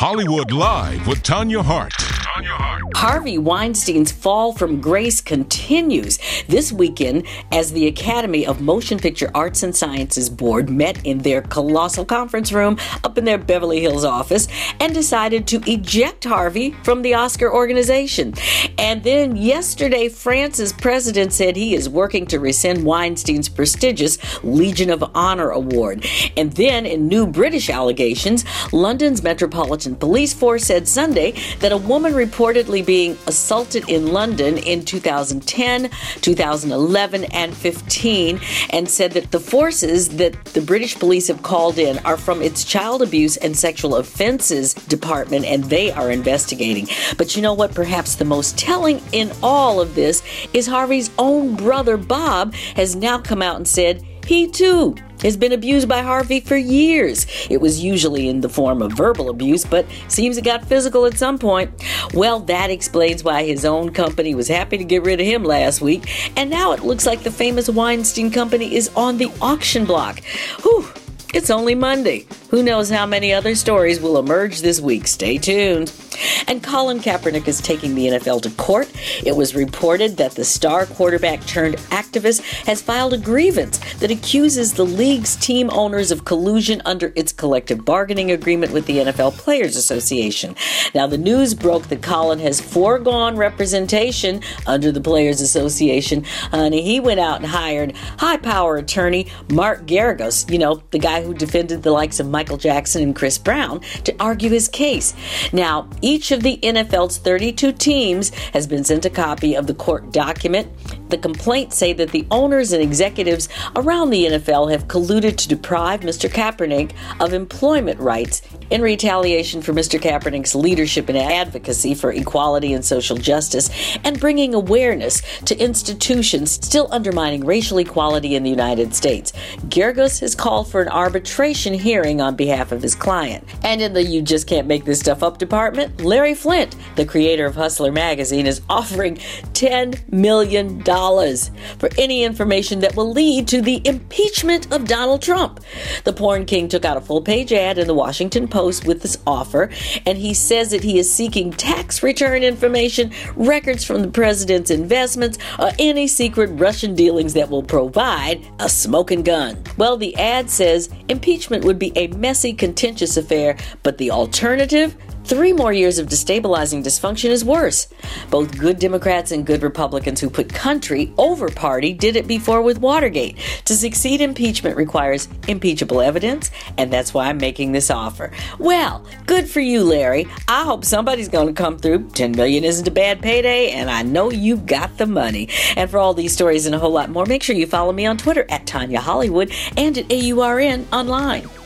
Hollywood Live with Tanya Hart. Harvey Weinstein's fall from grace continues this weekend as the Academy of Motion Picture Arts and Sciences Board met in their colossal conference room up in their Beverly Hills office and decided to eject Harvey from the Oscar organization. And then yesterday, France's president said he is working to rescind Weinstein's prestigious Legion of Honor award. And then in new British allegations, London's Metropolitan Police Force said Sunday that a woman reportedly being assaulted in London in 2010, 2011, and 15, and said that the forces that the British police have called in are from its Child Abuse and Sexual Offenses Department, and they are investigating. But you know what? Perhaps the most telling in all of this is Harvey's own brother, Bob, has now come out and said he too has been abused by Harvey for years. It was usually in the form of verbal abuse, but seems it got physical at some point. Well, that explains why his own company was happy to get rid of him last week, and now it looks like the famous Weinstein Company is on the auction block. Whew, it's only Monday. Who knows how many other stories will emerge this week? Stay tuned. And Colin Kaepernick is taking the NFL to court. It was reported that the star quarterback turned activist has filed a grievance that accuses the league's team owners of collusion under its collective bargaining agreement with the NFL Players Association. Now, the news broke that Colin has foregone representation under the Players Association. And he went out and hired high-power attorney Mark Geragos, the guy who defended the likes of Michael Jackson and Chris Brown, to argue his case. Now, each of the NFL's 32 teams has been sent a copy of the court document. The complaints say that the owners and executives around the NFL have colluded to deprive Mr. Kaepernick of employment rights in retaliation for Mr. Kaepernick's leadership and advocacy for equality and social justice and bringing awareness to institutions still undermining racial equality in the United States. Geragos has called for an arbitration hearing on behalf of his client. And in the You Just Can't Make This Stuff Up department, Larry Flynt, the creator of Hustler magazine, is offering $10 million for any information that will lead to the impeachment of Donald Trump. The porn king took out a full-page ad in the Washington Post with this offer, and he says that he is seeking tax return information, records from the president's investments, or any secret Russian dealings that will provide a smoking gun. Well, the ad says impeachment would be a messy, contentious affair, but the alternative? 3 more years of destabilizing dysfunction is worse. Both good Democrats and good Republicans who put country over party did it before with Watergate. To succeed, impeachment requires impeachable evidence, and that's why I'm making this offer. Well, good for you, Larry. I hope somebody's going to come through. $10 million isn't a bad payday, and I know you've got the money. And for all these stories and a whole lot more, make sure you follow me on Twitter at Tanya Hollywood and at AURN online.